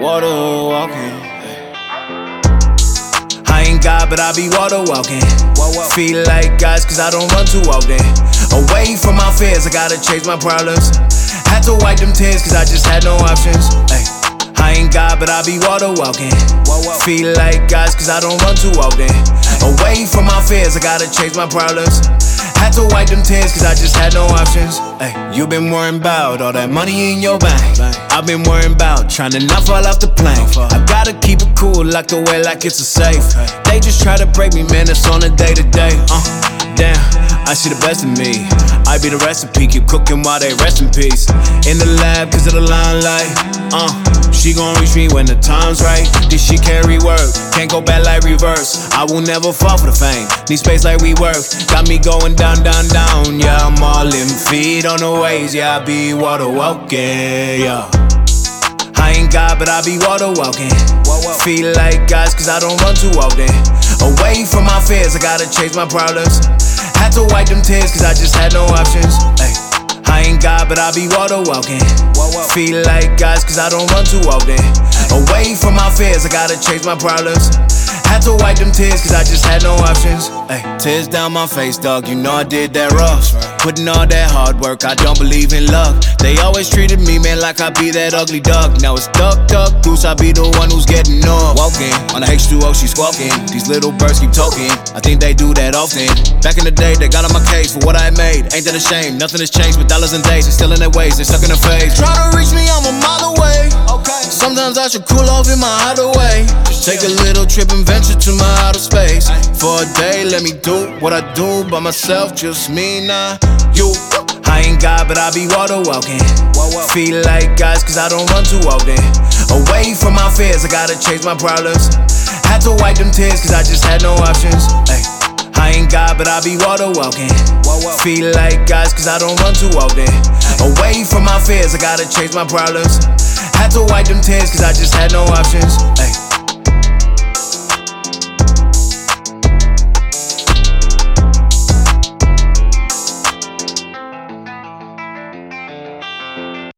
water walking. I ain't God, but I be water walking. Feel like guys, cause I don't run too often. Away from my fears, I gotta chase my problems. Had to wipe them tears, cause I just had no options. I ain't God, but I be water walking. Feel like guys, cause I don't run too often. Away from my fears, I gotta chase my problems. Had to wipe them tears, cause I just had no options. You been worrying about all that money in your bank. I've been worrying about trying to not fall off the plank. I gotta keep it cool, locked away like it's a safe. They just try to break me, man, it's on a day to day. Damn, I see the best in me. I be the recipe, keep cooking while they rest in peace. In the lab, cause of the limelight. She gon' reach me when the time's right. This shit carry work, can't go back like reverse. I will never fall for the fame, need space like we work. Got me going down, down, down. Yeah, I'm all in feet on the waves. Yeah, I be water walking, yeah. I ain't God, but I be water walking. Feel like guys, cause I don't run too often. Away from my fears, I gotta chase my problems. Had to wipe them tears, cause I just had no options. I ain't God, but I be water walking. Feel like guys, cause I don't run too often. Away from my fears, I gotta chase my problems. Had to wipe them tears, cause I just had no options. Tears down my face, dog, you know I did that rough. Putting all that hard work, I don't believe in luck. They always treated me, man, like I be that ugly duck. Now it's duck, duck, goose, I be the one who's getting up. Walking, on the H2O, she squawking. These little birds keep talking, I think they do that often. Back in the day, they got on my case for what I made. Ain't that a shame? Nothing has changed but dollars and days. They're still in their ways, they're stuck in their face. Tryna reach me, I'm a mile away. Sometimes I should cool off in my hideaway. Just take a little trip and venture to my outer space. For a day, let me do what I do by myself, just me, not you. I ain't God, but I be water walking. Feel like guys, cause I don't run too often. Away from my fears, I gotta chase my problems. Had to wipe them tears, cause I just had no options. I ain't God, but I be water walking. Feel like guys, cause I don't run too often. Away from my fears, I gotta chase my problems. Had to wipe them tears, cause I just had no options.